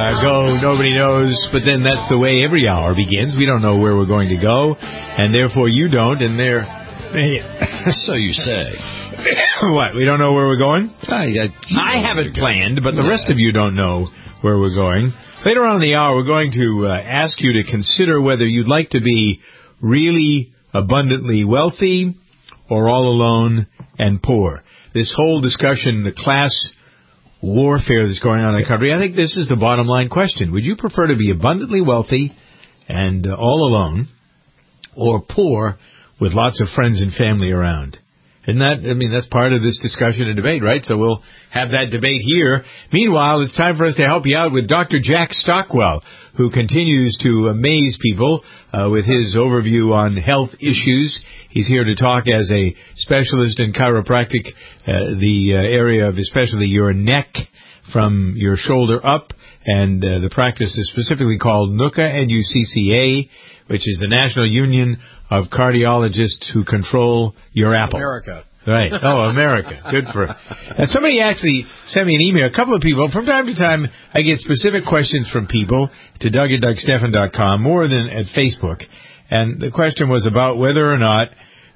go, nobody knows, but then that's the way every hour begins. We don't know where we're going to go, and therefore you don't, and So you say. What, we don't know where we're going? I have it planned, but the rest of you don't know where we're going. Later on in the hour, we're going to ask you to consider whether you'd like to be really abundantly wealthy or all alone and poor. This whole discussion, the class warfare that's going on in the country, I think this is the bottom line question. Would you prefer to be abundantly wealthy and all alone, or poor with lots of friends and family around? Isn't that, that's part of this discussion and debate, right? So we'll have that debate here. Meanwhile, it's time for us to help you out with Dr. Jack Stockwell, who continues to amaze people with his overview on health issues. He's here to talk as a specialist in chiropractic, the area of especially your neck from your shoulder up, and the practice is specifically called NUCCA, N-U-C-C-A, which is the National Union of Cardiologists Who Control Your Apple. America. Right. Oh, America. Good for it. And somebody actually sent me an email. A couple of people. From time to time, I get specific questions from people to Doug@DougStephan.com, more than at Facebook. And the question was about whether or not,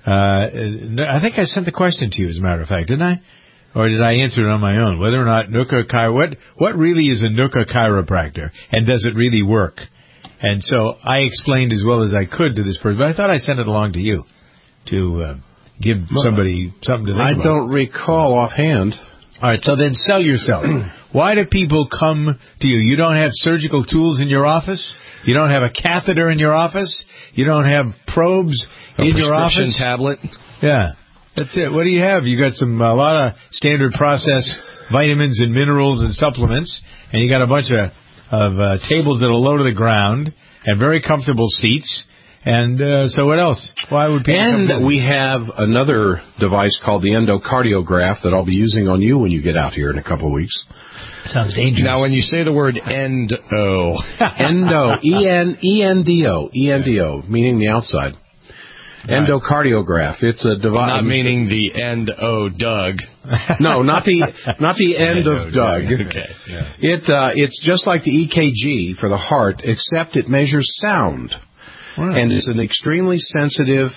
I think I sent the question to you, as a matter of fact, didn't I? Or did I answer it on my own? Whether or not NUCCA, what really is a NUCCA chiropractor? And does it really work? And so I explained as well as I could to this person, but I thought I sent it along to you to give somebody something to think about. I don't recall offhand. All right, so then sell yourself. Why do people come to you? You don't have surgical tools in your office? You don't have a catheter in your office? You don't have probes in your office? A prescription tablet? Yeah, that's it. What do you have? You got a lot of standard processed vitamins and minerals and supplements, and you got a bunch of tables that are low to the ground and very comfortable seats. And so what else? Why would people come? And we have another device called the endocardiograph that I'll be using on you when you get out here in a couple of weeks. Sounds dangerous. Now, when you say the word endo, E-N-D-O, meaning the outside. Right. Endocardiograph. It's a device. Not meaning the end o Doug. No, not the end of Doug. Okay. Yeah. It's just like the EKG for the heart, except it measures sound. Right. And it's an extremely sensitive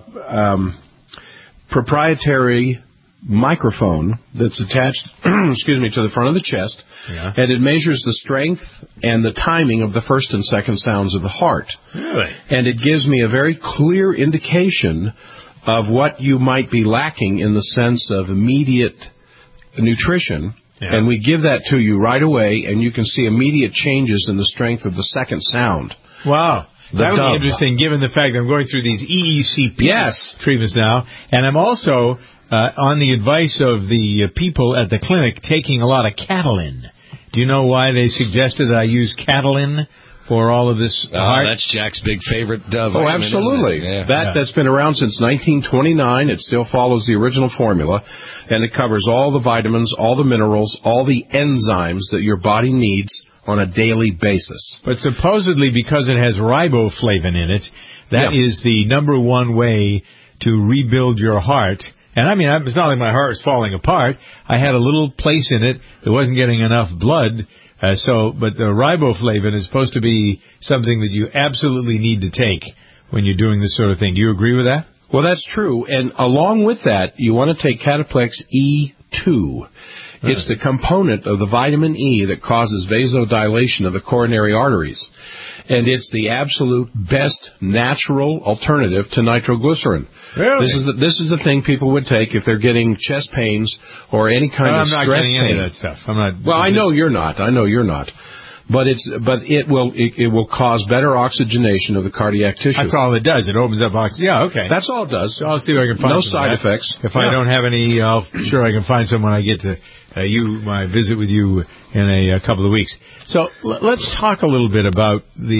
proprietary microphone that's attached to the front of the chest, and it measures the strength and the timing of the first and second sounds of the heart. Really? And it gives me a very clear indication of what you might be lacking in the sense of immediate nutrition. Yeah. And we give that to you right away, and you can see immediate changes in the strength of the second sound. Wow. That would be interesting, given the fact that I'm going through these EECP treatments now, and I'm also, on the advice of the people at the clinic, taking a lot of Catalin. Do you know why they suggested that I use Catalin for all of this heart? That's Jack's big favorite vitamin. Oh, absolutely. Yeah. That's been around since 1929. It still follows the original formula, and it covers all the vitamins, all the minerals, all the enzymes that your body needs on a daily basis. But supposedly because it has riboflavin in it, that is the number one way to rebuild your heart. And it's not like my heart was falling apart. I had a little place in it that wasn't getting enough blood. But the riboflavin is supposed to be something that you absolutely need to take when you're doing this sort of thing. Do you agree with that? Well, that's true. And along with that, you want to take Cataplex E2. It's the component of the vitamin E that causes vasodilation of the coronary arteries. And it's the absolute best natural alternative to nitroglycerin. Really? This is the thing people would take if they're getting chest pains or any kind of stress pain. I'm not getting any of that stuff. I'm not. Well, I know you're not. But it will cause better oxygenation of the cardiac tissue. That's all it does. It opens up oxygen. Yeah, okay. That's all it does. So I'll see if I can find no side effects. If I don't have any, sure I can find some when I get to my visit with you in a couple of weeks. So let's talk a little bit about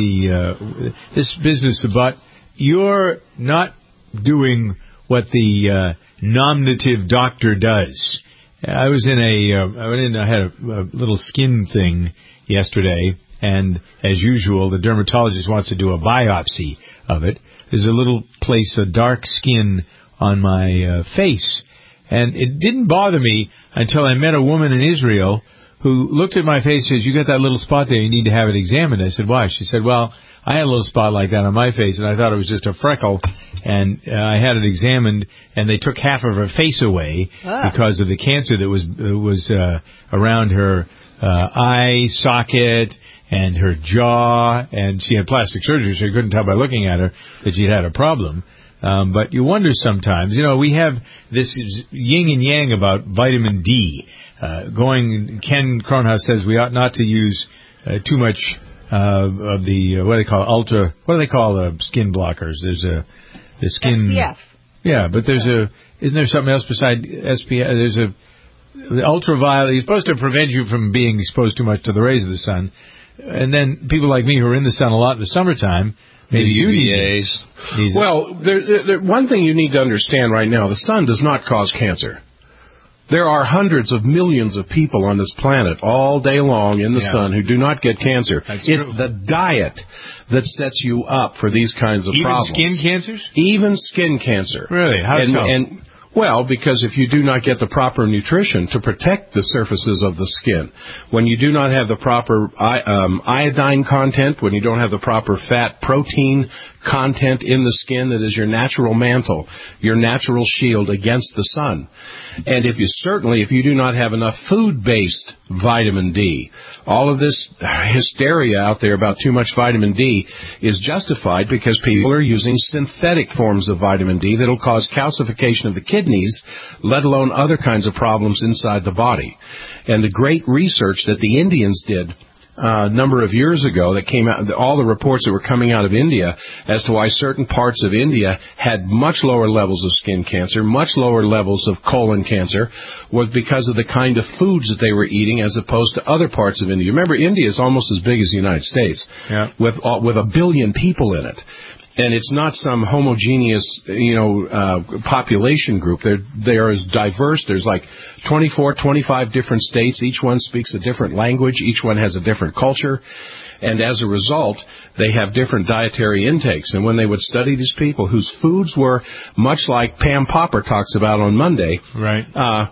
this business about you're not doing what the nominative doctor does. I had a little skin thing yesterday, and as usual, the dermatologist wants to do a biopsy of it. There's a little place of dark skin on my face, and it didn't bother me until I met a woman in Israel who looked at my face and says, "You got that little spot there. You need to have it examined." I said, "Why?" She said, "Well, I had a little spot like that on my face, and I thought it was just a freckle, and I had it examined, and they took half of her face away because of the cancer that was around her eye socket and her jaw, and she had plastic surgery, so you couldn't tell by looking at her that she'd had a problem." But you wonder sometimes, we have this yin and yang about vitamin D. Ken Kronhaus says we ought not to use too much of the what do they call skin blockers? There's the skin SPF. Yeah, but isn't there something else beside SPF? The ultraviolet is supposed to prevent you from being exposed too much to the rays of the sun. And then people like me who are in the sun a lot in the summertime, maybe you need Well, one thing you need to understand right now, the sun does not cause cancer. There are hundreds of millions of people on this planet all day long in the sun who do not get cancer. It's the diet that sets you up for these kinds of problems. Even skin cancers? Even skin cancer. Really? How so? Well, because if you do not get the proper nutrition to protect the surfaces of the skin, when you do not have the proper iodine content, when you don't have the proper fat protein content in the skin that is your natural mantle, your natural shield against the sun. And if you do not have enough food-based vitamin D, all of this hysteria out there about too much vitamin D is justified because people are using synthetic forms of vitamin D that will cause calcification of the kidneys, let alone other kinds of problems inside the body. And the great research that the Indians did a number of years ago that came out, all the reports that were coming out of India as to why certain parts of India had much lower levels of skin cancer, much lower levels of colon cancer, was because of the kind of foods that they were eating as opposed to other parts of India. Remember, India is almost as big as the United States, with 1 billion people in it. And it's not some homogeneous, population group. They are as diverse. There's like 24, 25 different states. Each one speaks a different language. Each one has a different culture. And as a result, they have different dietary intakes. And when they would study these people whose foods were much like Pam Popper talks about on Monday, right?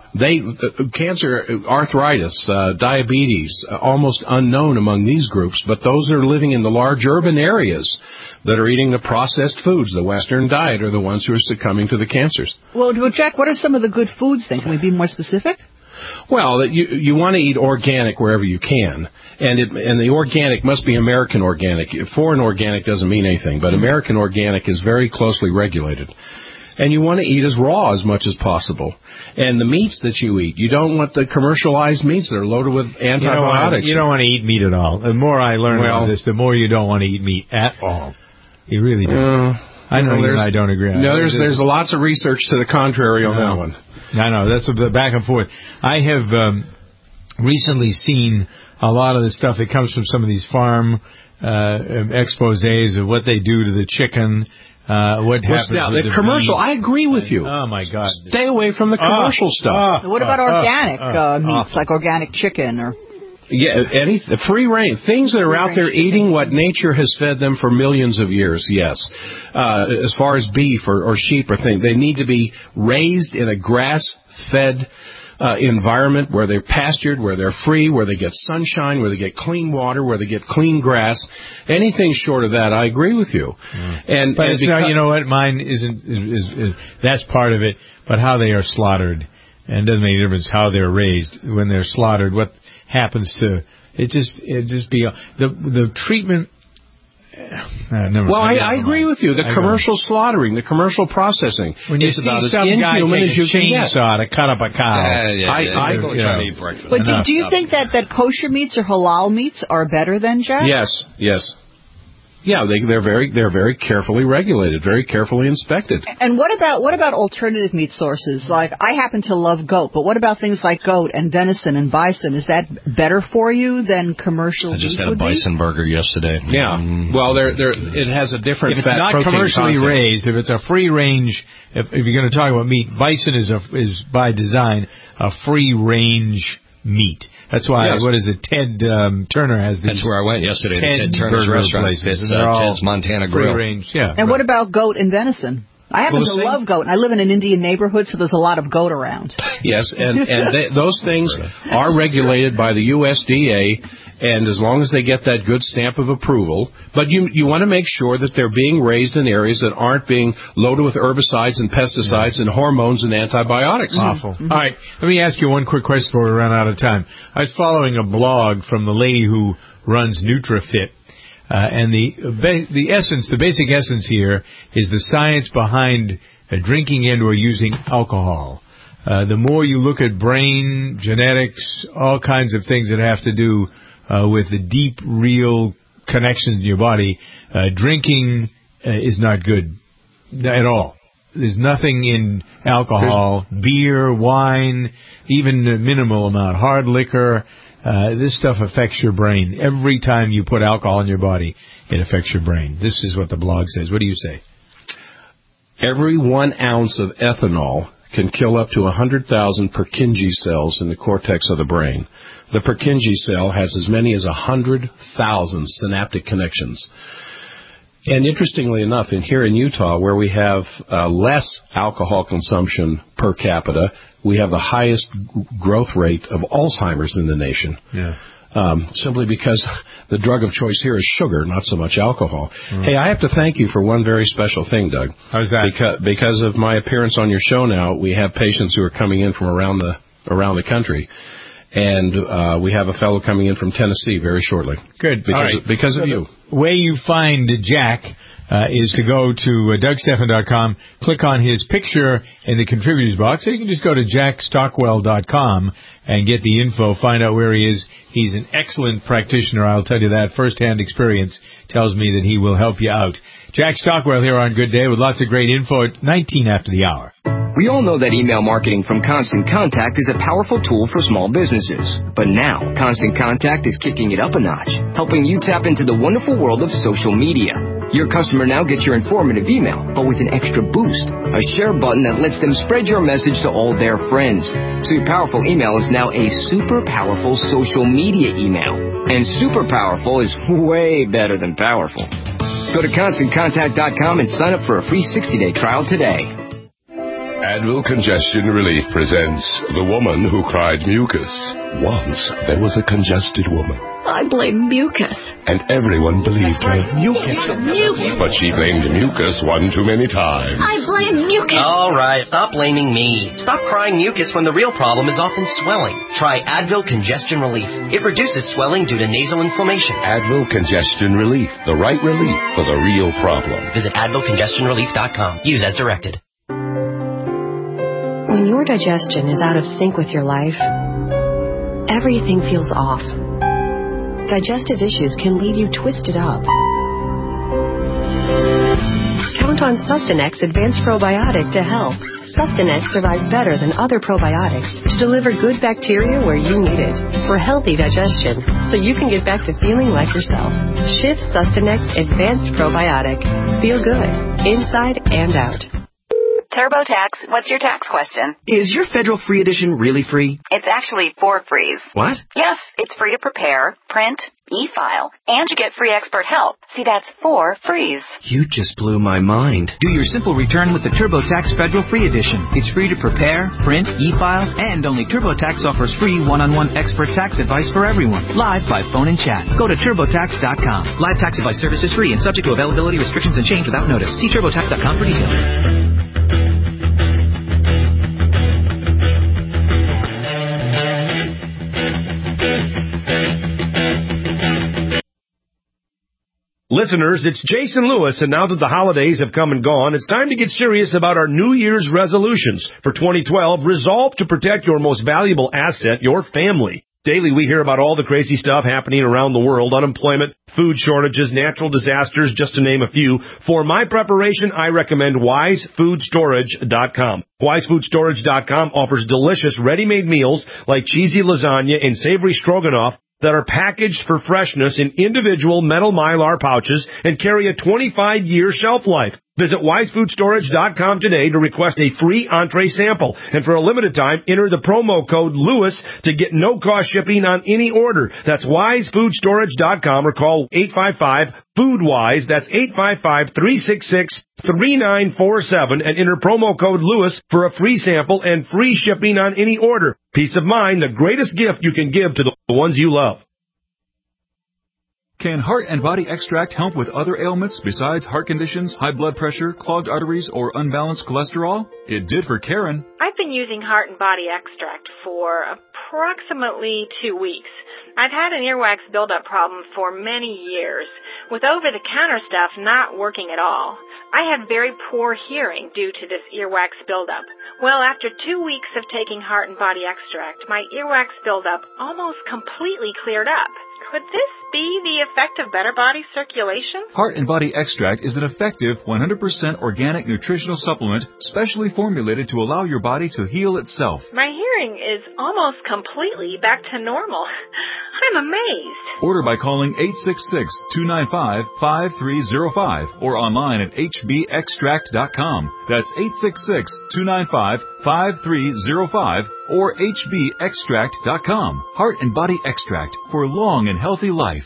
Cancer, arthritis, diabetes, almost unknown among these groups, but those that are living in the large urban areas that are eating the processed foods, the Western diet, are the ones who are succumbing to the cancers. Well, Jack, what are some of the good foods then? Can we be more specific? Well, you want to eat organic wherever you can, and the organic must be American organic. Foreign organic doesn't mean anything, but American organic is very closely regulated. And you want to eat as raw as much as possible. And the meats that you eat, you don't want the commercialized meats that are loaded with antibiotics. You don't want to eat meat at all. The more I learn about this, the more you don't want to eat meat at all. You really do. I know you and I don't agree. No, there's lots of research to the contrary on that one. I know. That's the back and forth. I have recently seen a lot of the stuff that comes from some of these farm exposés of what they do to the chicken. What happens with the commercial? beef. I agree with you. Oh, my God. Stay away from the commercial stuff. What about organic meats, like organic chicken or... Yeah, free range. Things that are out there eating what nature has fed them for millions of years, yes. As far as beef or sheep or things, they need to be raised in a grass-fed environment where they're pastured, where they're free, where they get sunshine, where they get clean water, where they get clean grass. Anything short of that, I agree with you. But you know what? Mine isn't. That's part of it. But how they are slaughtered, and it doesn't make a difference how they're raised when they're slaughtered. What happens to it? Just be the treatment. I agree with you. The commercial slaughtering, the commercial processing. When you see some guy take a chainsaw to cut up a cow, I go try to eat breakfast. But do you think that kosher meats or halal meats are better than, Jack? Yes. Yeah, they're very carefully regulated, very carefully inspected. And what about alternative meat sources? Like, I happen to love goat, but what about things like goat and venison and bison? Is that better for you than commercial meat? I just had a bison burger yesterday. Yeah. Well, it has a different if fat it's not protein commercially content. raised, if it's a free range, if you're going to talk about meat, bison is by design a free range meat. That's why, what is it, Ted Turner has these. That's where I went yesterday, to Ted Turner's restaurant. Places, it's Ted's Montana Grill. Range, yeah. And what about goat and venison? I happen to love goat, and I live in an Indian neighborhood, so there's a lot of goat around. Yes, and those things are regulated by the USDA, and as long as they get that good stamp of approval, but you want to make sure that they're being raised in areas that aren't being loaded with herbicides and pesticides and hormones and antibiotics. Awful. All right, let me ask you one quick question before we run out of time. I was following a blog from the lady who runs NutraFit. And the basic essence here is the science behind drinking and or using alcohol. The more you look at brain, genetics, all kinds of things that have to do with the deep, real connections in your body, drinking is not good at all. There's nothing in alcohol, beer, wine, even a minimal amount, hard liquor. This stuff affects your brain. Every time you put alcohol in your body, it affects your brain. This is what the blog says. What do you say? Every 1 ounce of ethanol can kill up to 100,000 Purkinje cells in the cortex of the brain. The Purkinje cell has as many as 100,000 synaptic connections. And interestingly enough, here in Utah, where we have less alcohol consumption per capita, we have the highest growth rate of Alzheimer's in the nation. Yeah. Simply because the drug of choice here is sugar, not so much alcohol. Hey, I have to thank you for one very special thing, Doug. How's that? Because of my appearance on your show now, we have patients who are coming in from around the country. And we have a fellow coming in from Tennessee very shortly. Good. Because of you. The way you find Jack is to go to DougStephan.com, click on his picture in the contributors box, or you can just go to jackstockwell.com and get the info, find out where he is. He's an excellent practitioner, I'll tell you that. First-hand experience tells me that he will help you out. Jack Stockwell here on Good Day with lots of great info at 19 after the hour. We all know that email marketing from Constant Contact is a powerful tool for small businesses. But now, Constant Contact is kicking it up a notch, helping you tap into the wonderful world of social media. Your customer now gets your informative email, but with an extra boost, a share button that lets them spread your message to all their friends. So your powerful email is now a super powerful social media email. And super powerful is way better than powerful. Go to ConstantContact.com and sign up for a free 60-day trial today. Advil Congestion Relief presents The Woman Who Cried Mucus. Once there was a congested woman. I blame mucus. And everyone believed her. Mucus. But she blamed mucus one too many times. I blame mucus. All right, stop blaming me. Stop crying mucus when the real problem is often swelling. Try Advil Congestion Relief. It reduces swelling due to nasal inflammation. Advil Congestion Relief. The right relief for the real problem. Visit AdvilCongestionRelief.com. Use as directed. When your digestion is out of sync with your life, everything feels off. Digestive issues can leave you twisted up. Count on Sustanex Advanced Probiotic to help. Sustanex survives better than other probiotics to deliver good bacteria where you need it for healthy digestion, so you can get back to feeling like yourself. Shift Sustanex Advanced Probiotic. Feel good, inside and out. TurboTax, what's your tax question? Is your federal free edition really free? It's actually 4 frees. What? Yes, it's free to prepare, print, e-file, and you get free expert help. See, that's 4 frees. You just blew my mind. Do your simple return with the TurboTax Federal Free Edition. It's free to prepare, print, e-file, and only TurboTax offers free one-on-one expert tax advice for everyone, live by phone and chat. Go to TurboTax.com. Live tax advice service is free and subject to availability restrictions and change without notice. See TurboTax.com for details. Listeners, it's Jason Lewis, and now that the holidays have come and gone, it's time to get serious about our New Year's resolutions. For 2012, resolve to protect your most valuable asset, your family. Daily, we hear about all the crazy stuff happening around the world, unemployment, food shortages, natural disasters, just to name a few. For my preparation, I recommend WiseFoodStorage.com. WiseFoodStorage.com offers delicious ready-made meals like cheesy lasagna and savory stroganoff that are packaged for freshness in individual metal Mylar pouches and carry a 25-year shelf life. Visit WiseFoodStorage.com today to request a free entree sample. And for a limited time, enter the promo code LEWIS to get no-cost shipping on any order. That's WiseFoodStorage.com or call 855-FOODWISE. That's 855-366-3947 and enter promo code LEWIS for a free sample and free shipping on any order. Peace of mind, the greatest gift you can give to the ones you love. Can Heart and Body Extract help with other ailments besides heart conditions, high blood pressure, clogged arteries, or unbalanced cholesterol? It did for Karen. I've been using Heart and Body Extract for approximately 2 weeks. I've had an earwax buildup problem for many years, with over-the-counter stuff not working at all. I had very poor hearing due to this earwax buildup. Well, after 2 weeks of taking Heart and Body Extract, my earwax buildup almost completely cleared up. Could this be the effect of better body circulation? Heart and Body Extract is an effective 100% organic nutritional supplement specially formulated to allow your body to heal itself. My hearing is almost completely back to normal. I'm amazed. Order by calling 866-295-5305 or online at hbextract.com. That's 866-295-5305 or hbextract.com. Heart and Body Extract for long and healthy life.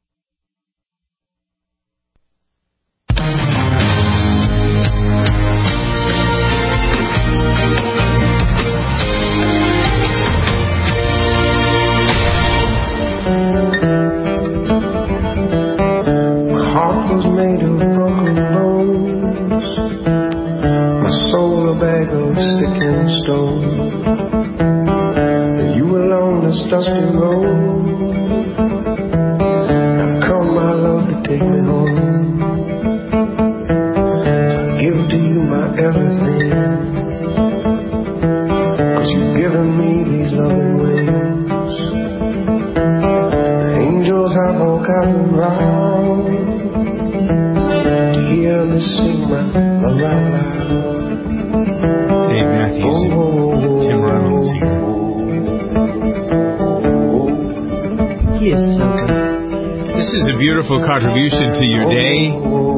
Was made of broken bones, my soul a bag of stick and stone. You along this dusty road, now come my love to take me home. I give to you my everything, 'cause you've given me these loving wings. Angels have all gathered round to hear me sing my love out loud. Dave Matthews and Tim Reynolds here. He is so good. This is a beautiful contribution to your day.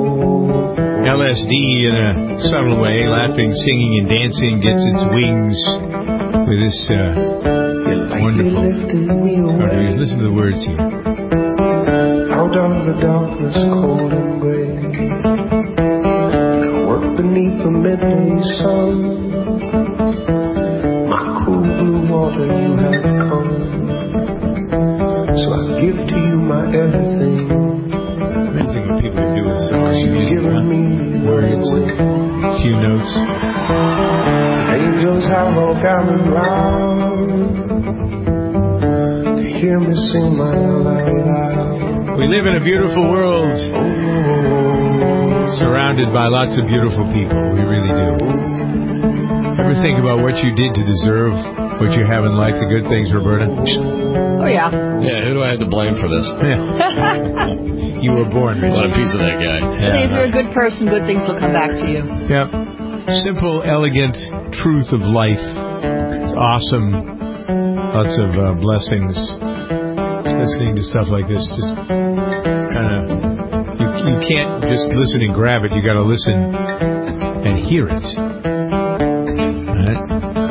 LSD in a subtle way, laughing, singing, and dancing gets its wings with this wonderful contribution. Listen to the words here. Out of the darkness, cold and gray, I work beneath the midday sun. My cool blue water, you have come, so I give to you my everything. Amazing what people can do with songs. You've given me words and a few notes. Angels have all gathered round to hear me sing my love out loud. We live in a beautiful world, surrounded by lots of beautiful people. We really do. Ever think about what you did to deserve what you have in life, the good things, Roberta? Oh, yeah. Yeah, who do I have to blame for this? You were born, Richard. What a piece of that guy. Yeah. If you're a good person, good things will come back to you. Yep. Simple, elegant truth of life. It's awesome. Lots of blessings. Listening to stuff like this, just kind of, you can't just listen and grab it. You got to listen and hear it. Right?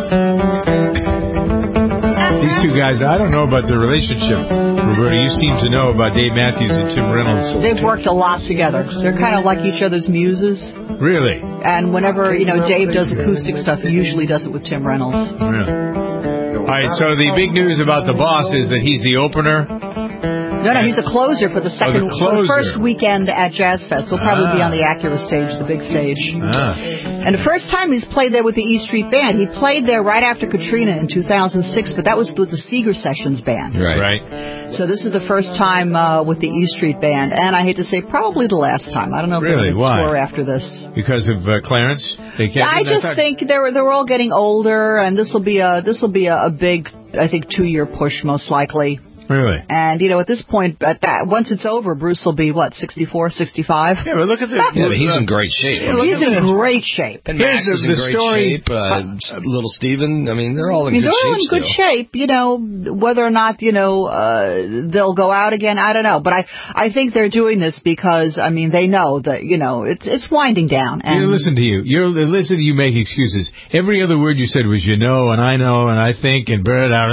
These two guys, I don't know about their relationship. Roberta, you seem to know about Dave Matthews and Tim Reynolds. They've worked a lot together. They're kind of like each other's muses. Really? And whenever Dave does acoustic stuff, he usually does it with Tim Reynolds. Really? All right, so the big news about the boss is that he's the opener. No, he's a closer for the first weekend at Jazz Fest. He'll probably be on the Acura stage, the big stage. And the first time he's played there with the E Street Band. He played there right after Katrina in 2006, but that was with the Seeger Sessions Band. Right. So this is the first time with the E Street Band, and I hate to say, probably the last time. I don't know if really? they'll tour after this. Because of Clarence? They can't. I just think they're all getting older, and this will be a big, I think, 2-year push most likely. Really? And, at this point, once it's over, Bruce will be, 64, 65? Yeah, but look at but he's in great shape. He's in great shape. And Max is in great shape. Little Steven, they're all in good shape. They're all in good shape. Whether or not, they'll go out again, I don't know. But I think they're doing this because, they know that, it's winding down. And listen to you. Listen to you make excuses. Every other word you said was, and I know, and I think, and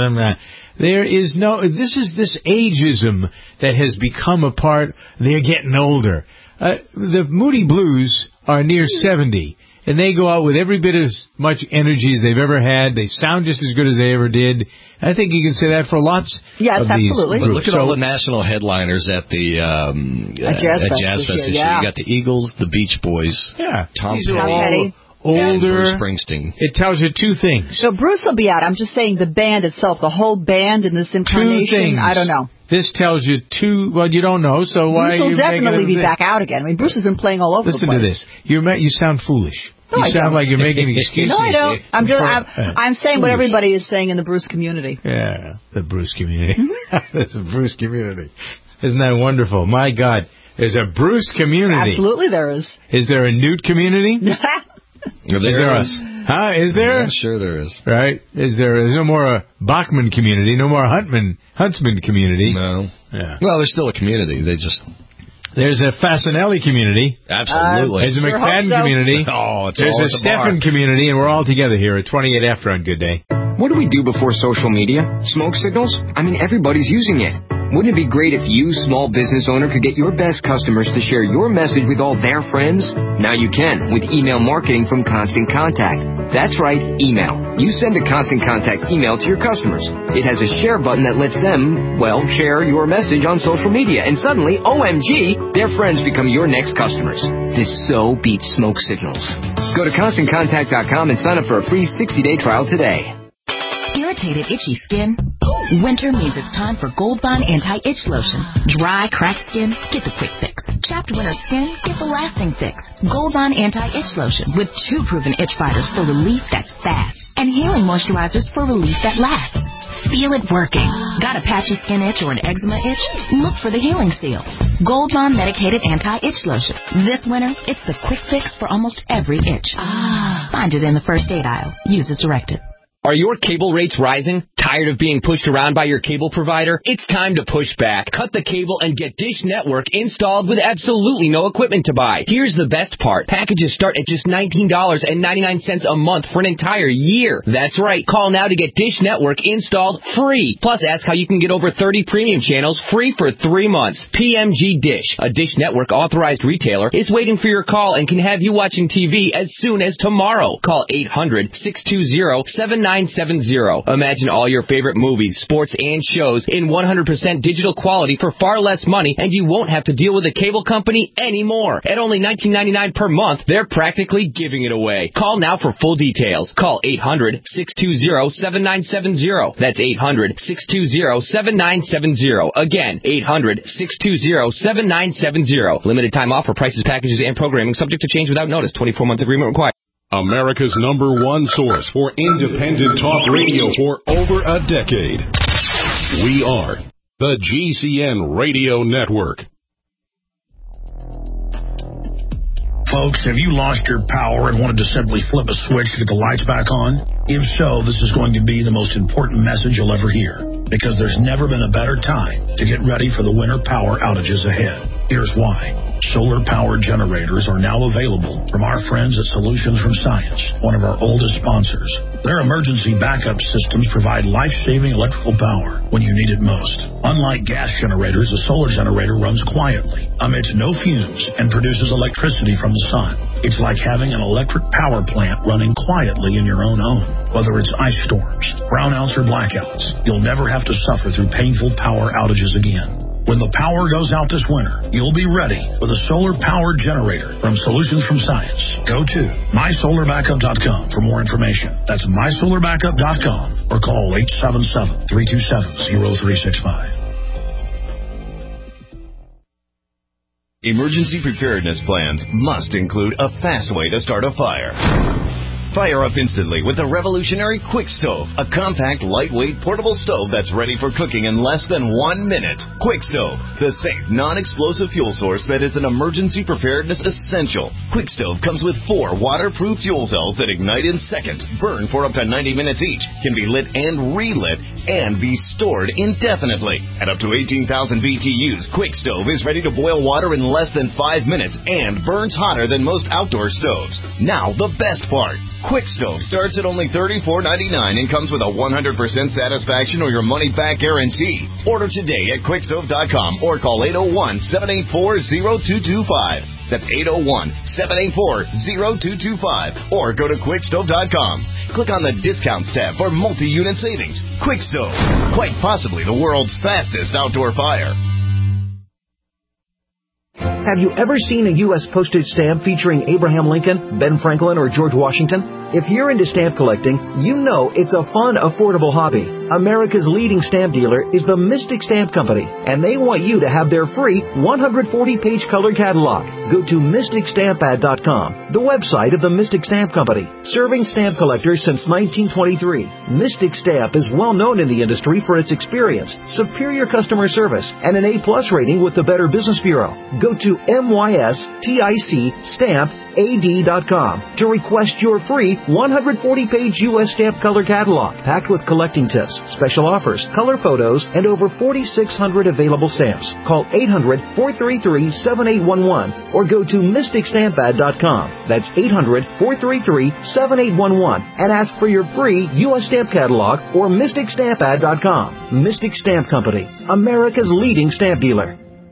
there is this ageism that has become a part. They're getting older. The Moody Blues are near 70, and they go out with every bit as much energy as they've ever had. They sound just as good as they ever did. I think you can say that for lots of these absolutely. But look at all the national headliners at the Jazz Fest this year. You got the Eagles, the Beach Boys, Tom Petty. Older, Bruce Springsteen. It tells you two things. So Bruce will be out. I'm just saying the band itself, the whole band in this incarnation. 2 things. I don't know. This tells you you don't know, so why Bruce are you will definitely be making back out again. Bruce has been playing all over Listen the place. to this. You sound foolish. No, you sound like you're making excuses. No, I don't. I'm saying what everybody is saying in the Bruce community. Yeah, the Bruce community. The Bruce community. Isn't that wonderful? My God. There's a Bruce community. Absolutely there is. Is there a Newt community? Is there us? Is there? Yeah, sure there is. Right? There's no more Bachman community, no more Huntsman community. No. Yeah. Well, there's still a community. There's a Fasinelli community. Absolutely. There's a McFadden community. There's a Stephan community, and we're all together here at 28 after on Good Day. What do we do before social media? Smoke signals? Everybody's using it. Wouldn't it be great if you, small business owner, could get your best customers to share your message with all their friends? Now you can with email marketing from Constant Contact. That's right, email. You send a Constant Contact email to your customers. It has a share button that lets them, share your message on social media. And suddenly, OMG, their friends become your next customers. This so beats smoke signals. Go to ConstantContact.com and sign up for a free 60-day trial today. Irritated, itchy skin? Winter means it's time for Gold Bond Anti-Itch Lotion. Dry, cracked skin? Get the quick fix. Chapped winter skin? Get the lasting fix. Gold Bond Anti-Itch Lotion with 2 proven itch fighters for relief that's fast and healing moisturizers for relief that lasts. Feel it working. Got a patchy skin itch or an eczema itch? Look for the healing seal. Gold Bond Medicated Anti-Itch Lotion. This winter, it's the quick fix for almost every itch. Find it in the first aid aisle. Use as directed. Are your cable rates rising? Tired of being pushed around by your cable provider? It's time to push back. Cut the cable and get Dish Network installed with absolutely no equipment to buy. Here's the best part. Packages start at just $19.99 a month for an entire year. That's right. Call now to get Dish Network installed free. Plus, ask how you can get over 30 premium channels free for 3 months. PMG Dish, a Dish Network authorized retailer, is waiting for your call and can have you watching TV as soon as tomorrow. Call 800-620-7970. Imagine all your favorite movies, sports, and shows in 100% digital quality for far less money, and you won't have to deal with a cable company anymore. At only $19.99 per month, they're practically giving it away. Call now for full details. Call 800-620-7970. That's 800-620-7970. Again, 800-620-7970. Limited time offer. Prices, packages, and programming subject to change without notice. 24-month agreement required. America's #1 source for independent talk radio for over a decade. We are the GCN Radio Network. Folks, have you lost your power and wanted to simply flip a switch to get the lights back on? If so, this is going to be the most important message you'll ever hear, because there's never been a better time to get ready for the winter power outages ahead. Here's why. Solar-powered generators are now available from our friends at Solutions from Science, one of our oldest sponsors. Their emergency backup systems provide life-saving electrical power when you need it most. Unlike gas generators, a solar generator runs quietly, emits no fumes, and produces electricity from the sun. It's like having an electric power plant running quietly in your own home. Whether it's ice storms, brownouts, or blackouts, you'll never have to suffer through painful power outages again. When the power goes out this winter, you'll be ready with a solar-powered generator from Solutions from Science. Go to mysolarbackup.com for more information. That's mysolarbackup.com or call 877-327-0365. Emergency preparedness plans must include a fast way to start a fire. Fire up instantly with the revolutionary Quick Stove, a compact, lightweight, portable stove that's ready for cooking in less than 1 minute. Quick Stove, the safe, non-explosive fuel source that is an emergency preparedness essential. Quick Stove comes with 4 waterproof fuel cells that ignite in seconds, burn for up to 90 minutes each, can be lit and relit, and be stored indefinitely. At up to 18,000 BTUs, Quick Stove is ready to boil water in less than 5 minutes and burns hotter than most outdoor stoves. Now, the best part. Quick Stove starts at only $34.99 and comes with a 100% satisfaction or your money-back guarantee. Order today at quickstove.com or call 801-784-0225. That's 801-784-0225. Or go to quickstove.com. Click on the Discounts tab for multi-unit savings. Quick Stove, quite possibly the world's fastest outdoor fire. Have you ever seen a U.S. postage stamp featuring Abraham Lincoln, Ben Franklin, or George Washington? If you're into stamp collecting, you know it's a fun, affordable hobby. America's leading stamp dealer is the Mystic Stamp Company, and they want you to have their free 140-page color catalog. Go to MysticStampAd.com, the website of the Mystic Stamp Company, serving stamp collectors since 1923. Mystic Stamp is well known in the industry for its experience, superior customer service, and an A+ rating with the Better Business Bureau. Go to MysticStampAd.com to request your free 140-page U.S. stamp color catalog, packed with collecting tips, special offers, color photos, and over 4,600 available stamps. Call 800-433-7811 or go to MysticStampAd.com. That's 800-433-7811 and ask for your free U.S. stamp catalog or MysticStampAd.com. Mystic Stamp Company, America's leading stamp dealer.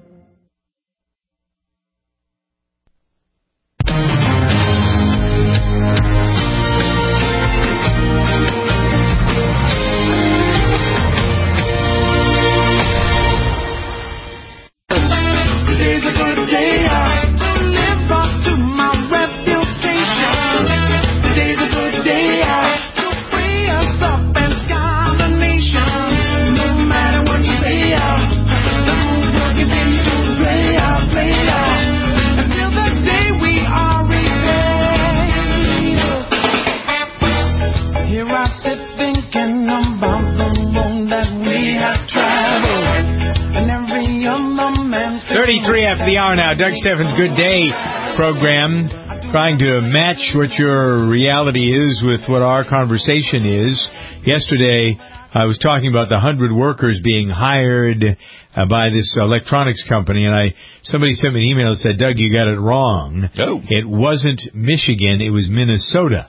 After the hour now, Doug Steffens' Good Day program, trying to match what your reality is with what our conversation is. Yesterday, I was talking about the 100 workers being hired by this electronics company, and somebody sent me an email that said, Doug, you got it wrong. Oh. It wasn't Michigan, it was Minnesota.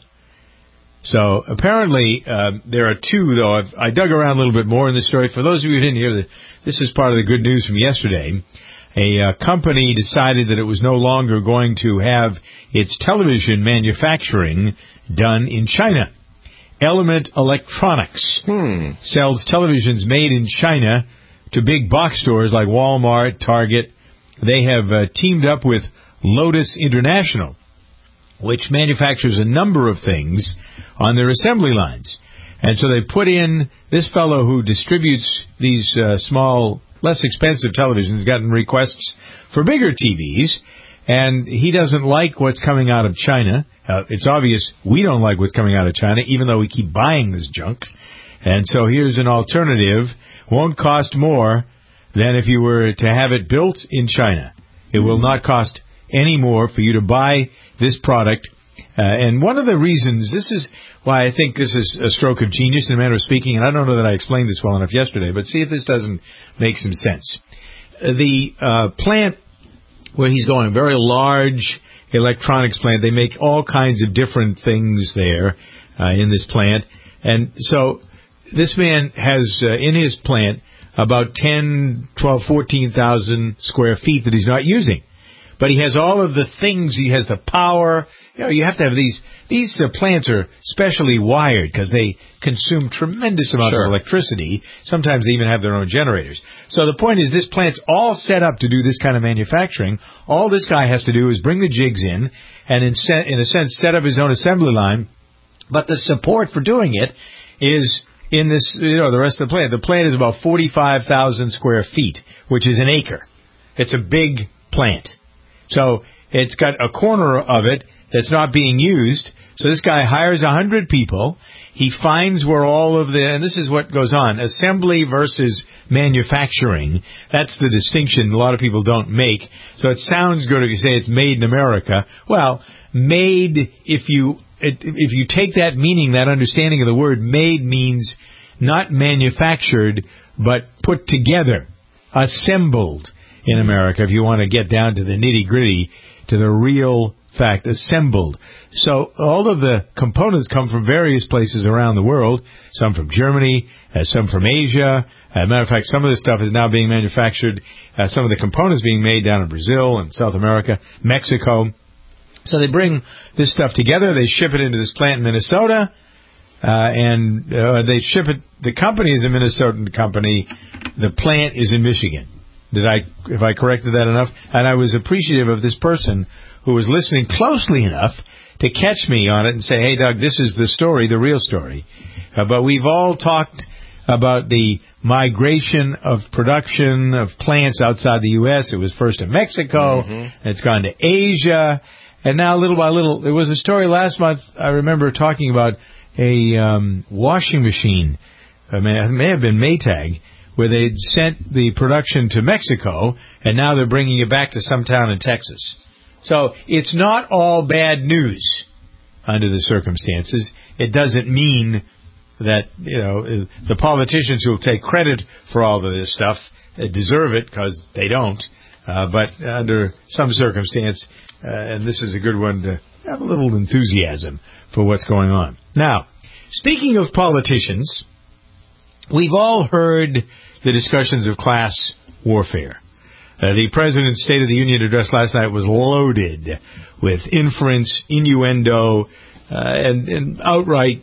So apparently there are two, though. I dug around a little bit more in the story. For those of you who didn't hear, this is part of the good news from yesterday. A company decided that it was no longer going to have its television manufacturing done in China. Element Electronics sells televisions made in China to big box stores like Walmart, Target. They have teamed up with Lotus International, which manufactures a number of things on their assembly lines. And so they put in this fellow who distributes these small, less expensive televisions, gotten requests for bigger TVs, and he doesn't like what's coming out of China. It's obvious we don't like what's coming out of China, even though we keep buying this junk. And so here's an alternative. Won't cost more than if you were to have it built in China. It will not cost any more for you to buy this product. And one of the reasons, this is why I think this is a stroke of genius in a manner of speaking, and I don't know that I explained this well enough yesterday, but see if this doesn't make some sense. The plant where he's going, very large electronics plant, they make all kinds of different things there in this plant. And so this man has in his plant about 10, 12, 14,000 square feet that he's not using. But he has all of the things. He has the power. You know, you have to have these plants are specially wired because they consume tremendous amounts of electricity. Sometimes they even have their own generators. So the point is, this plant's all set up to do this kind of manufacturing. All this guy has to do is bring the jigs in and, in a sense, set up his own assembly line. But the support for doing it is in this, the rest of the plant. The plant is about 45,000 square feet, which is an acre. It's a big plant. So it's got a corner of it that's not being used. So this guy hires 100 people. He finds where all of and this is what goes on, assembly versus manufacturing. That's the distinction a lot of people don't make. So it sounds good if you say it's made in America. Well, made, if you take that meaning, that understanding of the word, made means not manufactured, but put together, assembled in America, if you want to get down to the nitty-gritty, to the real fact, assembled. So all of the components come from various places around the world, some from Germany, some from Asia. As a matter of fact, some of this stuff is now being manufactured, some of the components being made down in Brazil and South America, Mexico. So they bring this stuff together, they ship it into this plant in Minnesota, and they ship it, the company is a Minnesotan company, the plant is in Michigan. If I corrected that enough? And I was appreciative of this person who was listening closely enough to catch me on it and say, hey, Doug, this is the story, the real story. But we've all talked about the migration of production of plants outside the U.S. It was first in Mexico, it's gone to Asia, and now little by little, there was a story last month, I remember talking about a washing machine, it may have been Maytag, where they'd sent the production to Mexico, and now they're bringing it back to some town in Texas. So it's not all bad news under the circumstances. It doesn't mean that, the politicians who will take credit for all of this stuff deserve it, because they don't. But under some circumstance, and this is a good one, to have a little enthusiasm for what's going on. Now, speaking of politicians, we've all heard the discussions of class warfare. The President's State of the Union address last night was loaded with inference, innuendo, and outright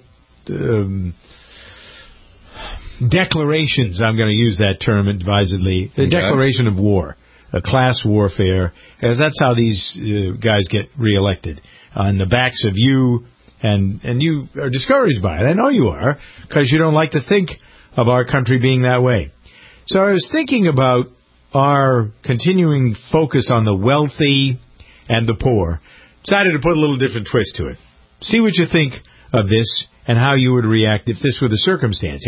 declarations. I'm going to use that term advisedly. The declaration of war, a class warfare, as that's how these guys get reelected, on the backs of you, and you are discouraged by it. I know you are, because you don't like to think of our country being that way. So I was thinking about our continuing focus on the wealthy and the poor. Decided to put a little different twist to it. See what you think of this and how you would react if this were the circumstance.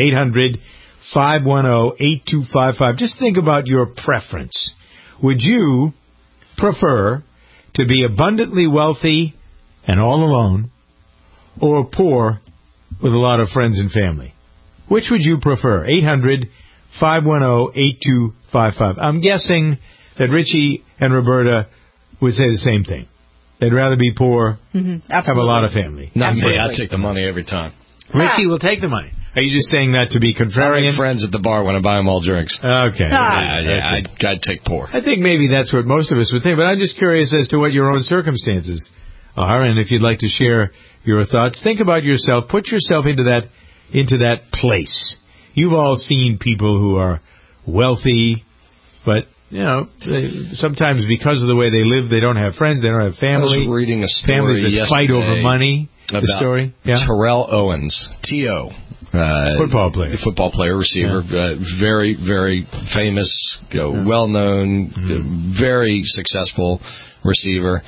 800-510-8255. Just think about your preference. Would you prefer to be abundantly wealthy and all alone, or poor with a lot of friends and family? Which would you prefer? 800-510-8255. I'm guessing that Richie and Roberta would say the same thing. They'd rather be poor, have a lot of family. Not me. I'd take the money every time. Richie will take the money. Are you just saying that to be contrarian? I make friends at the bar when I buy them all drinks. Okay. I'd take poor. I think maybe that's what most of us would think, but I'm just curious as to what your own circumstances are, and if you'd like to share your thoughts, think about yourself. Put yourself into that place. You've all seen people who are wealthy, but, sometimes because of the way they live, they don't have friends, they don't have family. I was reading a story families that fight over money. About the story? Yeah? Terrell Owens, T.O. Football player, receiver, very, very famous, well-known, very successful receiver.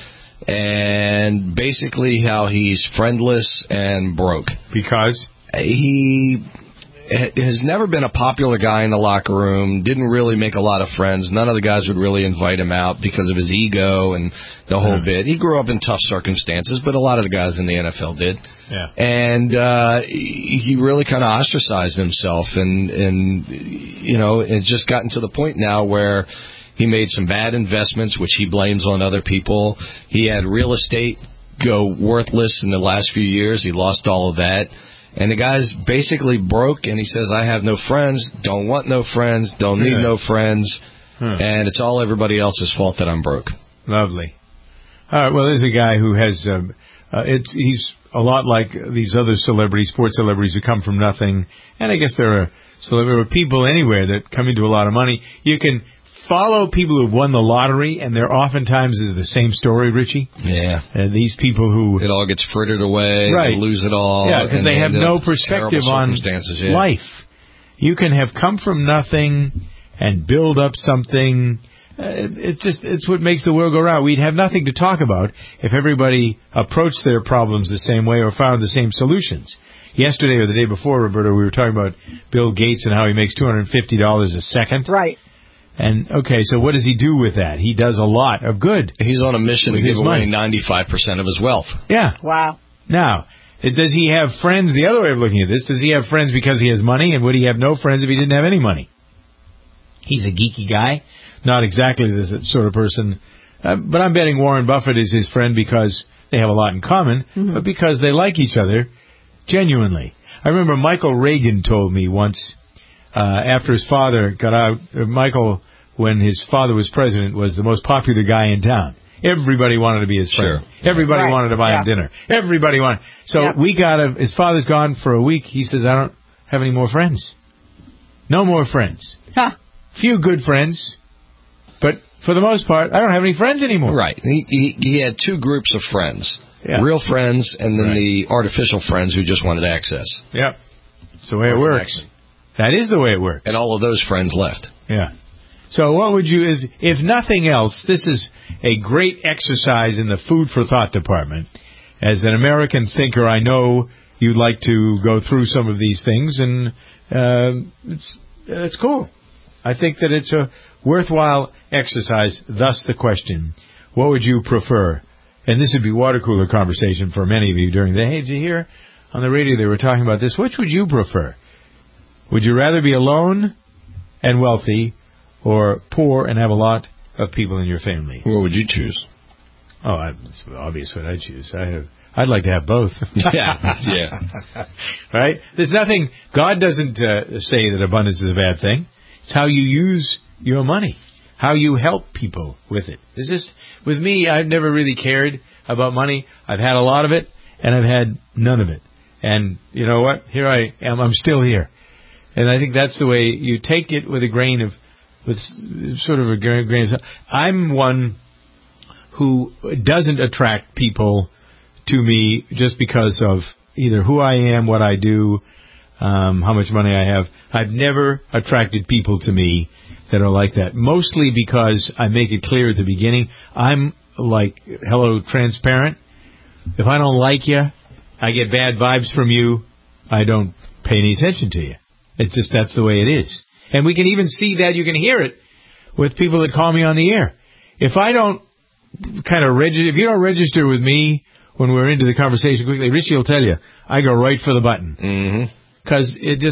And basically how he's friendless and broke. Because? He has never been a popular guy in the locker room, didn't really make a lot of friends. None of the guys would really invite him out because of his ego and the whole bit. He grew up in tough circumstances, but a lot of the guys in the NFL did. Yeah. And he really kind of ostracized himself, and it's just gotten to the point now where he made some bad investments, which he blames on other people. He had real estate go worthless in the last few years. He lost all of that. And the guy's basically broke, and he says, I have no friends, don't want no friends, don't need no friends, and it's all everybody else's fault that I'm broke. Lovely. All right, well, there's a guy who has, he's a lot like these other celebrities, sports celebrities who come from nothing, and I guess there are people anywhere that come into a lot of money. You can follow people who've won the lottery, and there oftentimes is the same story, Richie. Yeah. These people who... It all gets frittered away, right. They lose it all. Yeah, because they have no perspective on life. You can have come from nothing and build up something It's what makes the world go round. We'd have nothing to talk about if everybody approached their problems the same way or found the same solutions. Yesterday or the day before, Roberta, we were talking about Bill Gates and how he makes $250 a second. Right. And, okay, so what does he do with that? He does a lot of good. He's on a mission to give away 95% of his wealth. Yeah. Wow. Now, does he have friends? The other way of looking at this, does he have friends because he has money? And would he have no friends if he didn't have any money? He's a geeky guy. Not exactly the sort of person. But I'm betting Warren Buffett is his friend because they have a lot in common, but because they like each other genuinely. I remember Michael Reagan told me once, after his father got out, Michael, when his father was president, was the most popular guy in town. Everybody wanted to be his friend. Sure. Everybody wanted to buy him dinner. Everybody wanted. So his father's gone for a week. He says, I don't have any more friends. No more friends. Few good friends. But for the most part, I don't have any friends anymore. Right. He had two groups of friends. Yeah. Real friends and then the artificial friends who just wanted access. Yep. It's the way it works. That is the way it works. And all of those friends left. Yeah. So what would you, if nothing else, this is a great exercise in the food for thought department. As an American thinker, I know you'd like to go through some of these things, and it's cool. I think that it's a worthwhile exercise. Thus the question, what would you prefer? And this would be water cooler conversation for many of you during the, hey, did you hear on the radio they were talking about this? Which would you prefer? Would you rather be alone and wealthy or poor and have a lot of people in your family? What would you choose? Oh, it's obvious what I'd choose. I'd like to have both. Yeah. Right? There's nothing, God doesn't say that abundance is a bad thing. It's how you use your money, how you help people with it. It's just, with me, I've never really cared about money. I've had a lot of it, and I've had none of it. And you know what? Here I am. I'm still here. And I think that's the way you take it with a grain of, with sort of a grain of salt. I'm one who doesn't attract people to me just because of either who I am, what I do, how much money I have. I've never attracted people to me that are like that. Mostly because I make it clear at the beginning, I'm like, hello, transparent. If I don't like you, I get bad vibes from you, I don't pay any attention to you. It's just, that's the way it is. And we can even see that, you can hear it with people that call me on the air. If I don't kind of register, if you don't register with me when we're into the conversation quickly, Richie will tell you, I go right for the button. Because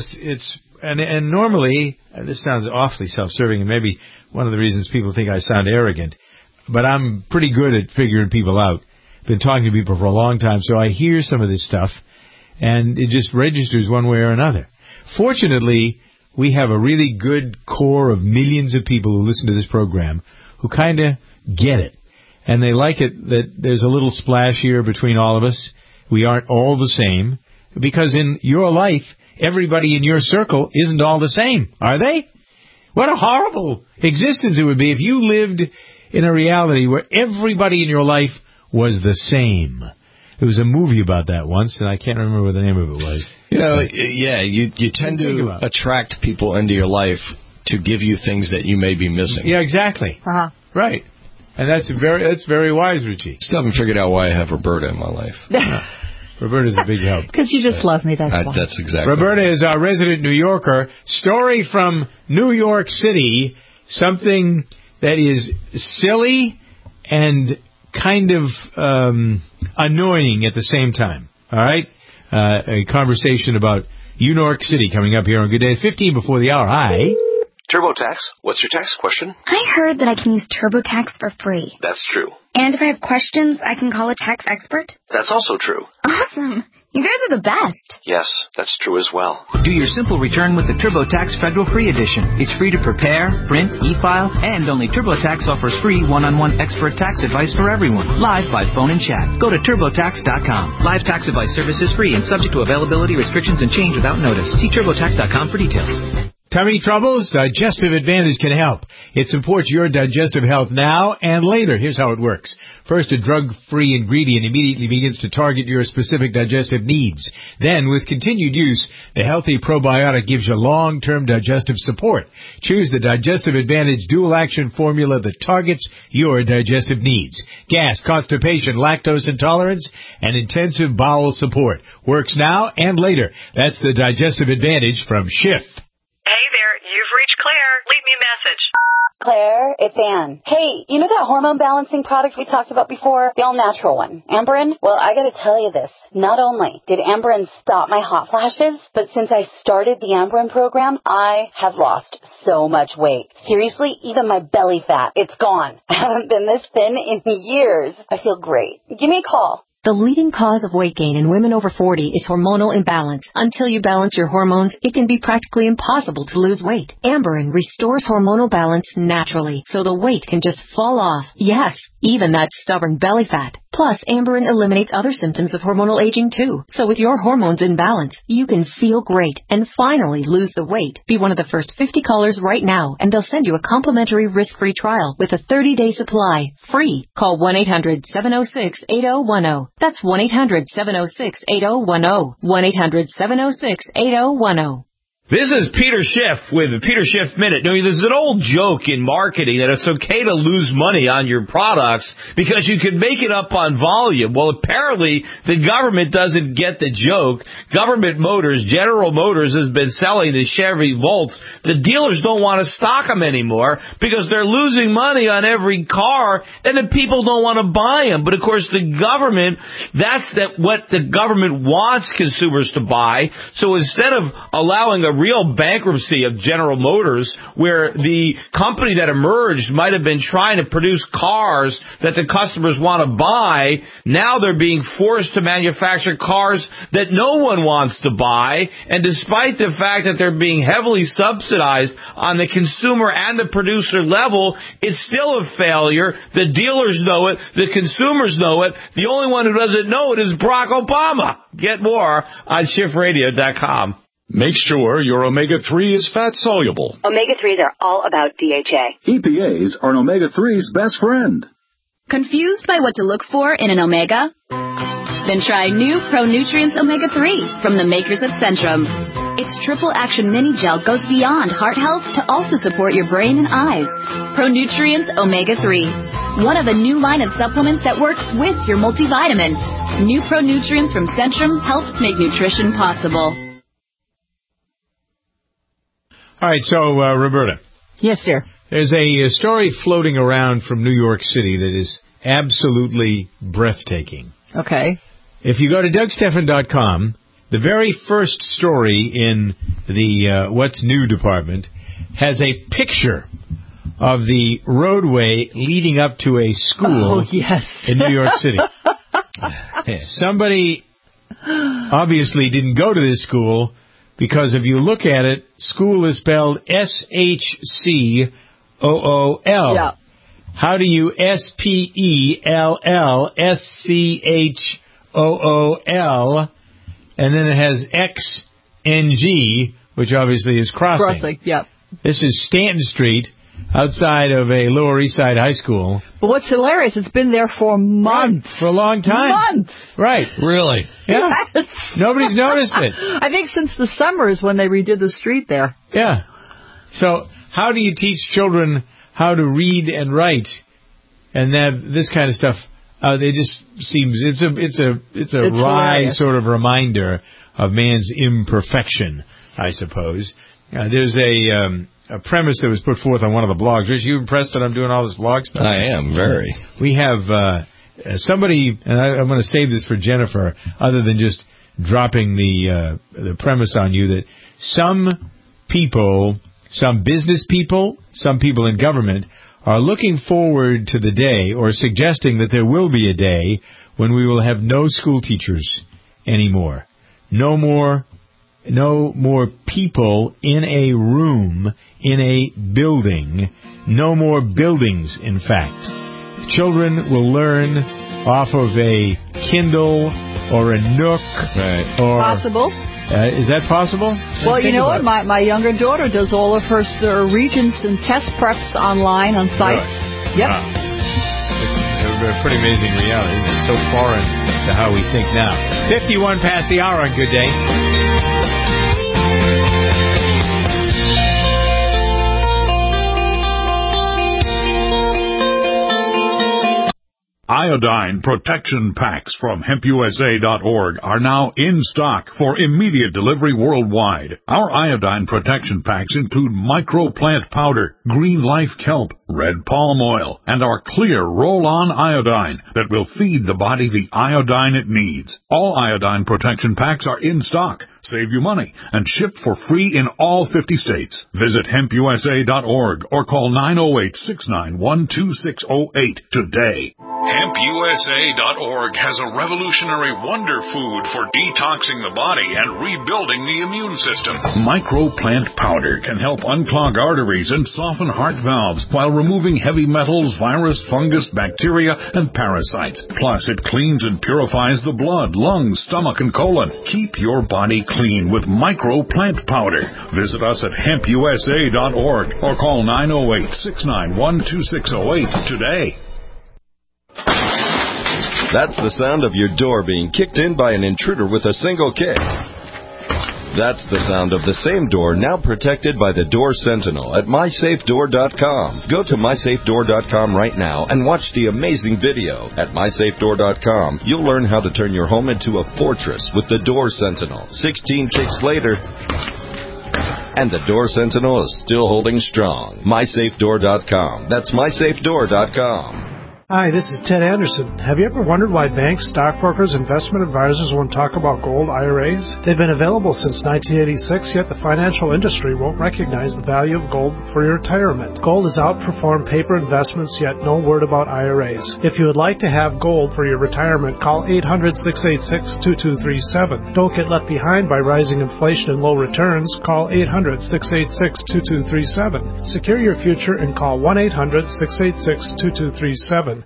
and normally, this sounds awfully self-serving, and maybe one of the reasons people think I sound arrogant, but I'm pretty good at figuring people out. Been talking to people for a long time, so I hear some of this stuff, and it just registers one way or another. Fortunately, we have a really good core of millions of people who listen to this program who kind of get it. And they like it that there's a little splash here between all of us. We aren't all the same. Because in your life, everybody in your circle isn't all the same, are they? What a horrible existence it would be if you lived in a reality where everybody in your life was the same. There was a movie about that once, and I can't remember what the name of it was. You know, yeah, you tend to attract people into your life to give you things that you may be missing. Yeah, exactly. Right. And that's very wise, Richie. Still haven't figured out why I have Roberta in my life. Roberta's a big help. Because you just love me, that's why. That's exactly. Roberta is our resident New Yorker. Story from New York City, something that is silly and kind of annoying at the same time. All right? A conversation about New York City coming up here on Good Day. 15 before the hour. Hi. TurboTax, what's your tax question? I heard that I can use TurboTax for free. That's true. And if I have questions, I can call a tax expert? That's also true. Awesome. You guys are the best. Yes, that's true as well. Do your simple return with the TurboTax Federal Free Edition. It's free to prepare, print, e-file, and only TurboTax offers free one-on-one expert tax advice for everyone, live by phone and chat. Go to TurboTax.com. Live tax advice service is free and subject to availability, restrictions, and change without notice. See TurboTax.com for details. Tummy troubles? Digestive Advantage can help. It supports your digestive health now and later. Here's how it works. First, a drug-free ingredient immediately begins to target your specific digestive needs. Then, with continued use, the healthy probiotic gives you long-term digestive support. Choose the Digestive Advantage dual-action formula that targets your digestive needs. Gas, constipation, lactose intolerance, and intensive bowel support. Works now and later. That's the Digestive Advantage from Schiff. Hey there, you've reached Claire. Leave me a message. Claire, it's Ann. Hey, you know that hormone balancing product we talked about before? The all-natural one. Amberen? Well, I gotta tell you this. Not only did Amberen stop my hot flashes, but since I started the Amberen program, I have lost so much weight. Seriously, even my belly fat, it's gone. I haven't been this thin in years. I feel great. Give me a call. The leading cause of weight gain in women over 40 is hormonal imbalance. Until you balance your hormones, it can be practically impossible to lose weight. Amberen restores hormonal balance naturally, so the weight can just fall off. Yes, even that stubborn belly fat. Plus, Amberen eliminates other symptoms of hormonal aging too. So with your hormones in balance, you can feel great and finally lose the weight. Be one of the first 50 callers right now, and they'll send you a complimentary risk-free trial with a 30-day supply. Free. Call 1-800-706-8010. That's 1-800-706-8010. 1-800-706-8010. This is Peter Schiff with the Peter Schiff Minute. Now, there's an old joke in marketing that it's okay to lose money on your products because you can make it up on volume. Well, apparently the government doesn't get the joke. Government Motors, General Motors, has been selling the Chevy Volts. The dealers don't want to stock them anymore because they're losing money on every car, and the people don't want to buy them. But, of course, the government, what the government wants consumers to buy. So instead of allowing a real bankruptcy of General Motors, where the company that emerged might have been trying to produce cars that the customers want to buy, now they're being forced to manufacture cars that no one wants to buy, and despite the fact that they're being heavily subsidized on the consumer and the producer level, it's still a failure. The dealers know it, the consumers know it, the only one who doesn't know it is Barack Obama. Get more on SchiffRadio.com. Make sure your omega-3 is fat-soluble. Omega-3s are all about DHA. EPAs are an omega-3's best friend. Confused by what to look for in an omega? Then try new Pro-Nutrients Omega-3 from the makers of Centrum. Its triple action mini gel goes beyond heart health to also support your brain and eyes. Pro-Nutrients Omega-3. One of a new line of supplements that works with your multivitamin. New Pro-Nutrients from Centrum helps make nutrition possible. All right, so, Roberta. Yes, sir. There's a story floating around from New York City that is absolutely breathtaking. Okay. If you go to DougStephan.com, the very first story in the What's New department has a picture of the roadway leading up to a school in New York City. Somebody obviously didn't go to this school, because if you look at it, school is spelled S-H-C-O-O-L. Yeah. How do you S-P-E-L-L-S-C-H-O-O-L, and then it has X-N-G, which obviously is crossing. Crossing, yeah. This is Stanton Street, outside of a Lower East Side high school. But what's hilarious, it's been there for months. For a long time. Months. Right. Really? Yeah. Yes. Nobody's noticed it. I think since the summer is when they redid the street there. Yeah. So how do you teach children how to read and write and that this kind of stuff? It just seems it's a wry hilarious. Sort of reminder of man's imperfection, I suppose. There's a premise that was put forth on one of the blogs. Are you impressed that I'm doing all this blog stuff? I am, very. We have somebody, and I'm going to save this for Jennifer, other than just dropping the premise on you, that some people, some business people, some people in government are looking forward to the day, or suggesting that there will be a day when we will have no school teachers anymore. No more people in a room, in a building. No more buildings, in fact. Children will learn off of a Kindle or a Nook. Right. Or possible. Is that possible? Well, you know what? My younger daughter does all of her regents and test preps online on sites. Really? Yep. Wow. It's a pretty amazing reality. It's so foreign to how we think now. 51 past the hour on Good Day. Iodine protection packs from HempUSA.org are now in stock for immediate delivery worldwide. Our iodine protection packs include microplant powder, green life kelp, red palm oil, and our clear roll-on iodine that will feed the body the iodine it needs. All iodine protection packs are in stock. Save you money and ship for free in all 50 states. Visit HempUSA.org or call 908-691-2608 today. HempUSA.org has a revolutionary wonder food for detoxing the body and rebuilding the immune system. Microplant powder can help unclog arteries and soften heart valves while removing heavy metals, virus, fungus, bacteria, and parasites. Plus, it cleans and purifies the blood, lungs, stomach, and colon. Keep your body clean with Microplant powder. Visit us at HempUSA.org or call 908-691-2608 today. That's the sound of your door being kicked in by an intruder with a single kick. That's the sound of the same door now protected by the Door Sentinel at MySafeDoor.com. Go to MySafeDoor.com right now and watch the amazing video. At MySafeDoor.com, you'll learn how to turn your home into a fortress with the Door Sentinel. 16 kicks later, and the Door Sentinel is still holding strong. MySafeDoor.com. That's MySafeDoor.com. Hi, this is Ted Anderson. Have you ever wondered why banks, stockbrokers, investment advisors won't talk about gold IRAs? They've been available since 1986, yet the financial industry won't recognize the value of gold for your retirement. Gold has outperformed paper investments, yet no word about IRAs. If you would like to have gold for your retirement, call 800-686-2237. Don't get left behind by rising inflation and low returns. Call 800-686-2237. Secure your future and call 1-800-686-2237.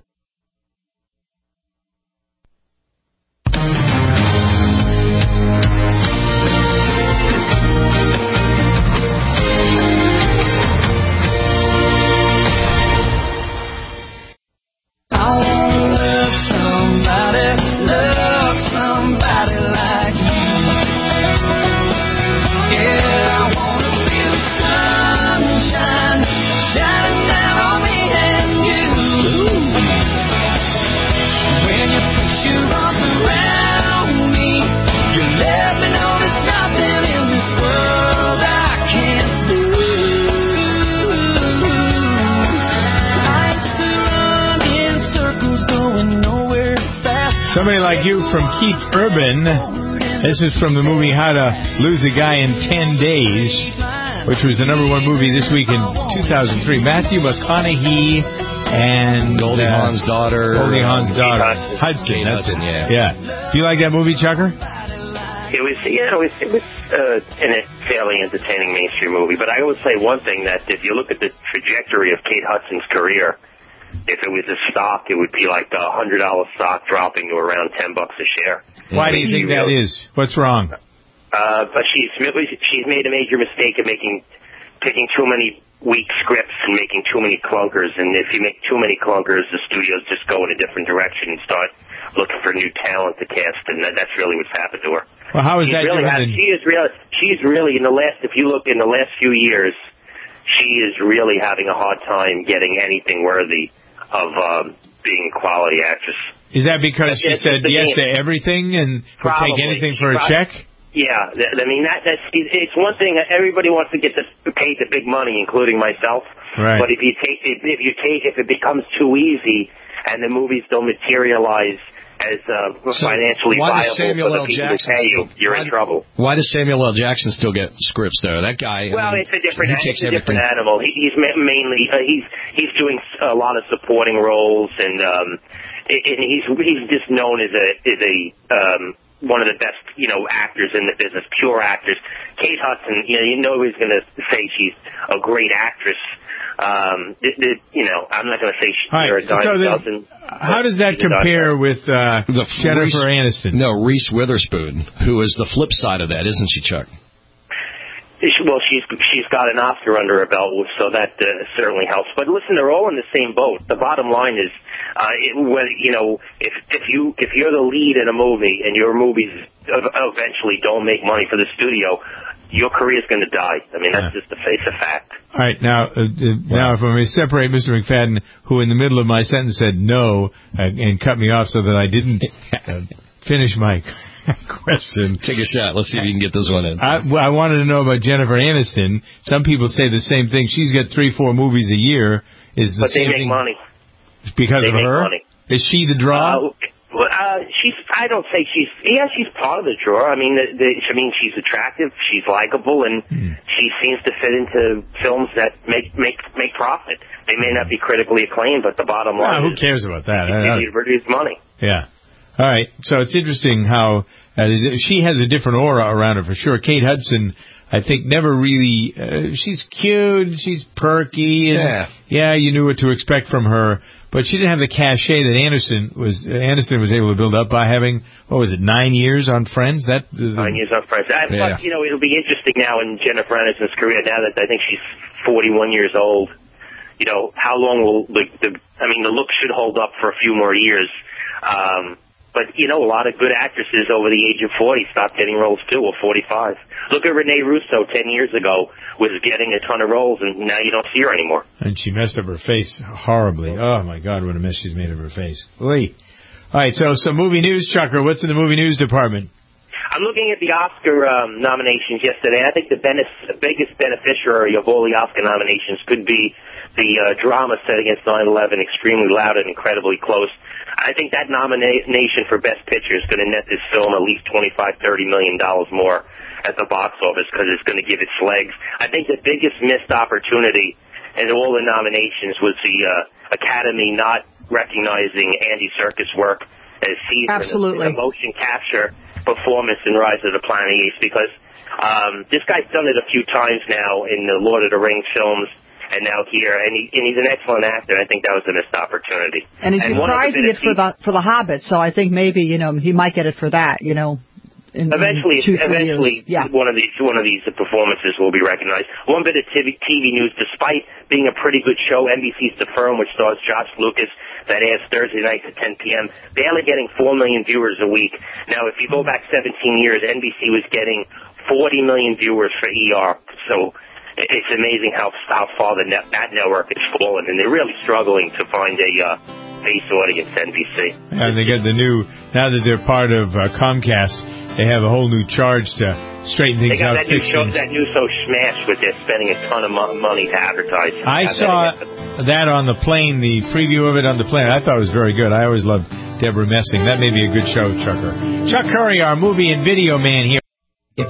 Somebody Like You from Keith Urban. This is from the movie How to Lose a Guy in 10 Days, which was the #1 movie this week in 2003. Matthew McConaughey and Goldie Hawn's daughter. Hudson. That's it. Yeah. Do you like that movie, Chucker? It was a fairly entertaining mainstream movie. But I would say one thing, that if you look at the trajectory of Kate Hudson's career, if it was a stock, it would be like a $100 stock dropping to around $10 a share. Why do you think that is? What's wrong? But she's made a major mistake of picking too many weak scripts and making too many clunkers. And if you make too many clunkers, the studios just go in a different direction and start looking for new talent to cast. And that's really what's happened to her. Well, how is that different? She's really if you look in the last few years, she is really having a hard time getting anything worthy of being a quality actress. Is that because she said yes to everything and would take anything for a check? Yeah, I mean it's one thing. Everybody wants to get paid the big money, including myself. Right. But if it becomes too easy and the movies don't materialize as financially viable for the people to pay you, you're in trouble. Why does Samuel L. Jackson still get scripts though? That guy. Well, it's a different animal. He's mainly he's doing a lot of supporting roles, and he's just known as a one of the best, actors in the business, pure actors. Kate Hudson, you know he's going to say she's a great actress. I'm not going to say she's a dime dozen. How does that compare with Jennifer Aniston? No, Reese Witherspoon, who is the flip side of that, isn't she, Chuck? Well, she's got an Oscar under her belt, so that certainly helps. But listen, they're all in the same boat. The bottom line is, if you're the lead in a movie and your movies eventually don't make money for the studio, your career's going to die. I mean, that's just the face of fact. All right, now if I may separate Mr. McFadden, who in the middle of my sentence said no and cut me off so that I didn't finish my question. Take a shot. Let's see if you can get this one in. I wanted to know about Jennifer Aniston. Some people say the same thing.'s got 3-4 movies a year. But they make money. Because of her? Money. Is she the draw? I don't say she's part of the draw. I mean, she's attractive, she's likable, and she seems to fit into films that make profit. They may not be critically acclaimed, but the bottom line who cares about that? She produces money. Yeah. All right. So it's interesting how she has a different aura around her for sure. Kate Hudson, I think, never really. She's cute. She's perky. And, you knew what to expect from her. But she didn't have the cachet that Aniston was able to build up by having, 9 years on Friends? 9 years on Friends. Plus, it'll be interesting now in Jennifer Aniston's career, now that I think she's 41 years old. How long will the look should hold up for a few more years. But, a lot of good actresses over the age of 40 stopped getting roles, too, or 45. Look at Renee Russo 10 years ago, was getting a ton of roles, and now you don't see her anymore. And she messed up her face horribly. Oh, my God, what a mess she's made of her face. Oy. All right, so some movie news, Chucker. What's in the movie news department? I'm looking at the Oscar nominations yesterday. I think the biggest beneficiary of all the Oscar nominations could be the drama set against 9/11, Extremely Loud and Incredibly Close. I think that nomination for Best Picture is going to net this film at least $25-30 million more at the box office because it's going to give its legs. I think the biggest missed opportunity in all the nominations was the Academy not recognizing Andy Serkis' work as Caesar in the motion capture performance in Rise of the Planet of the Apes, because this guy's done it a few times now in the Lord of the Rings films and now here, and he's an excellent actor. I think that was a missed opportunity. And he's reprising it for the Hobbit, so I think maybe he might get it for that. Eventually, one of these performances will be recognized. One bit of TV news: despite being a pretty good show, NBC's The Firm, which stars Josh Lucas, that airs Thursday nights at 10 p.m., they're only getting 4 million viewers a week. Now, if you go back 17 years, NBC was getting 40 million viewers for ER. So it's amazing how far that network has fallen, and they're really struggling to find a base audience, NBC. And they got now that they're part of Comcast, they have a whole new charge to straighten things out. They got that new show Smash, where they're spending a ton of money to advertise. I saw that on the plane, the preview of it on the plane. I thought it was very good. I always loved Deborah Messing. That may be a good show, Chucker. Chuck Curry, our movie and video man here.